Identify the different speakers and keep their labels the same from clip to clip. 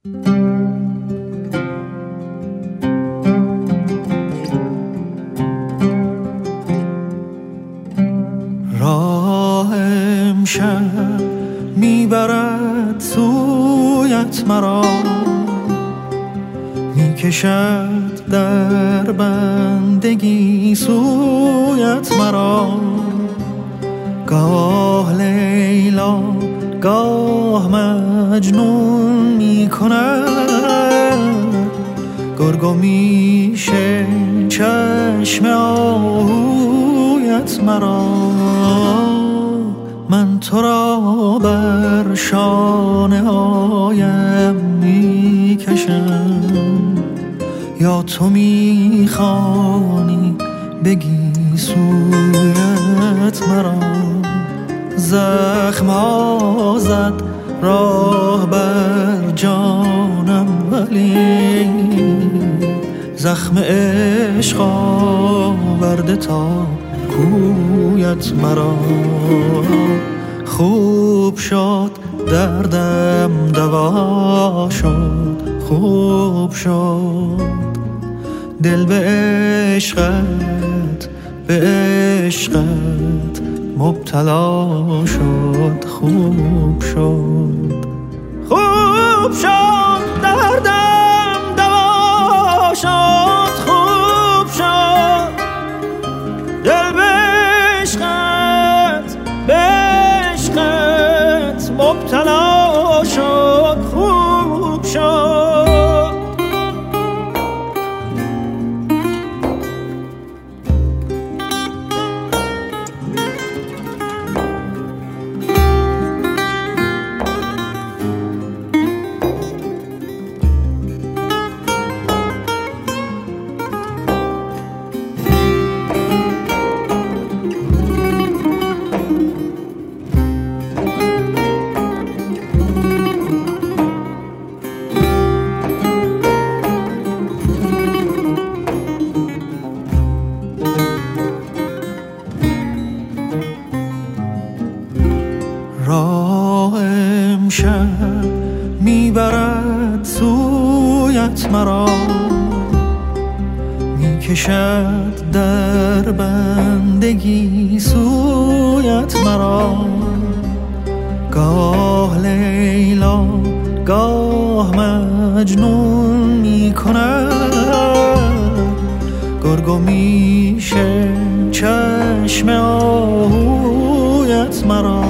Speaker 1: راه امشب میبرد سویت مرا، میکشد در بندگی سویت مرا. گاه لیلا گاه مجنون میکند، گرگ میشه چشم آهویت مرا. من تو را بر شانه هایم میکشم، یا تو میخوانی بگی سویت مرا. زخم ها زد راه بر جانم، ولی زخم عشق آورده تا کویت مرا. خوب شد دردم دوا شد، خوب شد دل به عشقت، به عشقت مبتلا شد. خوب شد، خوب شد دردم دوا شد، خوب شد دل به عشقت، به عشقت مبتلا شد. خوب شد. راه امشب میبرد سویت مرا، میکشد در بندگی سویت مرا. گاه لیلا گاه مجنون میکند، گرگ میشه چشم آهویت مرا.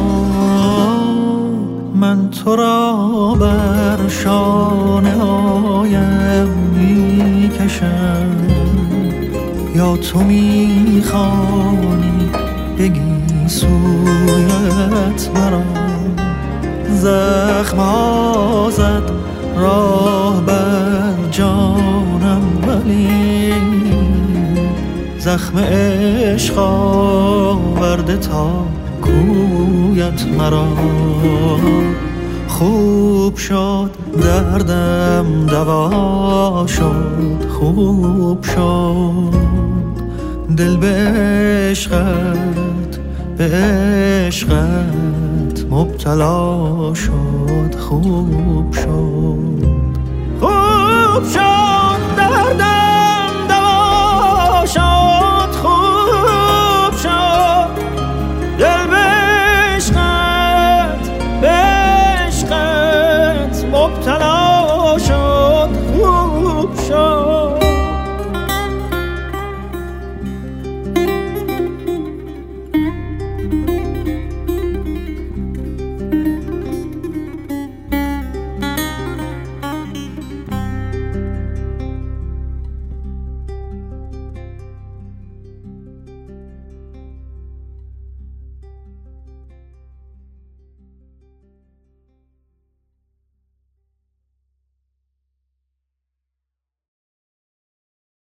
Speaker 1: من تو را بر شانه هایم میکشم، یا تو میخوانی بگی سویت مرا. زخم ها زد راه بر جانم، ولی زخم عشق آورده تا کویت مرا. خوب شد دردم دوا شد، خوب شد دل به عشقت، به عشقت مبتلا شد. خوب شد، خوب شد